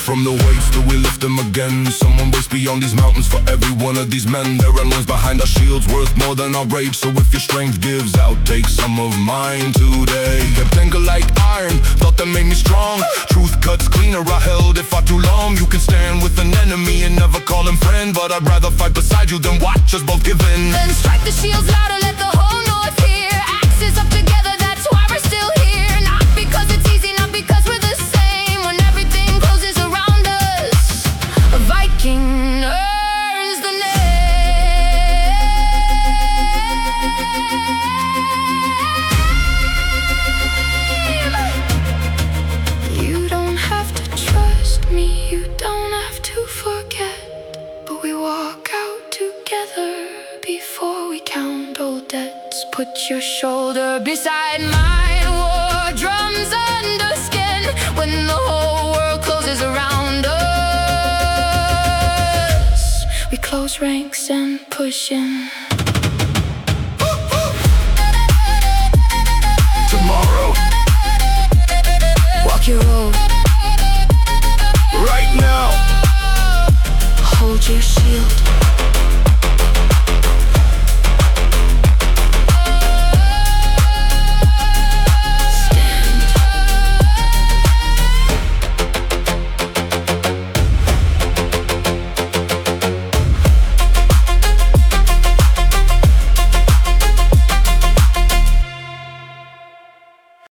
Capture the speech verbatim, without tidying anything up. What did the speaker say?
from the weights till we lift them again. Someone waits beyond these mountains for every one of these men. There are loans behind our shields worth more than our rage. So if your strength gives out, take some of mine today. Kept anger like iron, thought that made me strong. Truth cuts cleaner, I held it far too long. You can stand with an enemy and never call him friend, but I'd rather fight beside you than watch us both give in. Then strike the shields louder, let the whole north hear. Axes up together, that's why we're still here. Not because it's easy, not because we're the same. When everything closes around us, a Viking earns the name. You don't have to trust me, you don't have to forget, but we walk out together before we count old debts. Put your shoulder beside mine, war drums under skin. When the whole world closes around us, we close ranks and push in.